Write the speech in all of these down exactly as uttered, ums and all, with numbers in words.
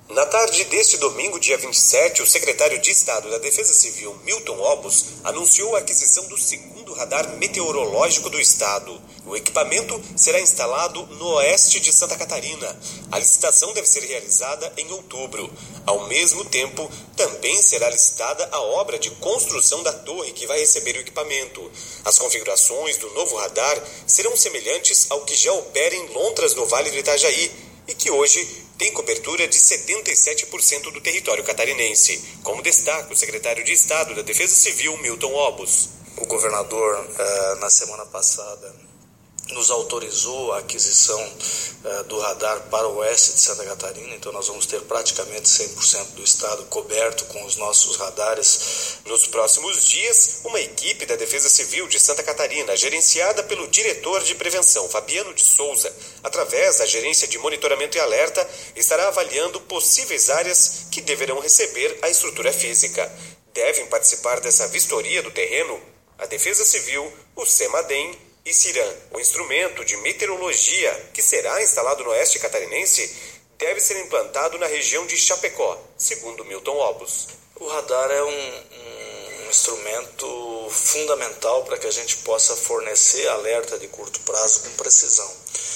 Na tarde deste domingo, dia vinte e sete, o secretário de Estado da Defesa Civil, Milton Obos, anunciou a aquisição do segundo radar meteorológico do estado. O equipamento será instalado no oeste de Santa Catarina. A licitação deve ser realizada em outubro. Ao mesmo tempo, também será licitada a obra de construção da torre que vai receber o equipamento. As configurações do novo radar serão semelhantes ao que já opera em Lontras, no Vale do Itajaí, e que hoje tem cobertura de setenta e sete por cento do território catarinense, como destaca o secretário de Estado da Defesa Civil, Milton Obos. O governador, eh, na semana passada, nos autorizou a aquisição eh, do radar para o oeste de Santa Catarina, então nós vamos ter praticamente cem por cento do estado coberto com os nossos radares. Nos próximos dias, uma equipe da Defesa Civil de Santa Catarina, gerenciada pelo diretor de prevenção, Fabiano de Souza, através da gerência de monitoramento e alerta, estará avaliando possíveis áreas que deverão receber a estrutura física. Devem participar dessa vistoria do terreno a Defesa Civil, o CEMADEM e CIRAM. O instrumento de meteorologia que será instalado no oeste catarinense deve ser implantado na região de Chapecó, segundo Milton Obos. O radar é um, um instrumento fundamental para que a gente possa fornecer alerta de curto prazo com precisão.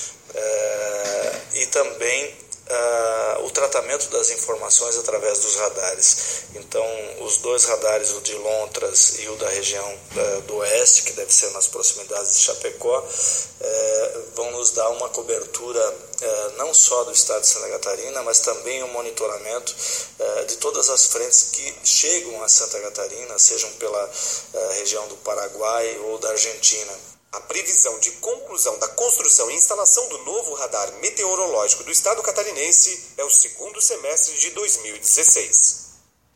É, e também Uh, o tratamento das informações através dos radares. Então, os dois radares, o de Lontras e o da região uh, do oeste, que deve ser nas proximidades de Chapecó, uh, vão nos dar uma cobertura uh, não só do estado de Santa Catarina, mas também um monitoramento uh, de todas as frentes que chegam a Santa Catarina, sejam pela uh, região do Paraguai ou da Argentina. A previsão de conclusão da construção e instalação do novo radar meteorológico do estado catarinense é o segundo semestre de dois mil e dezesseis.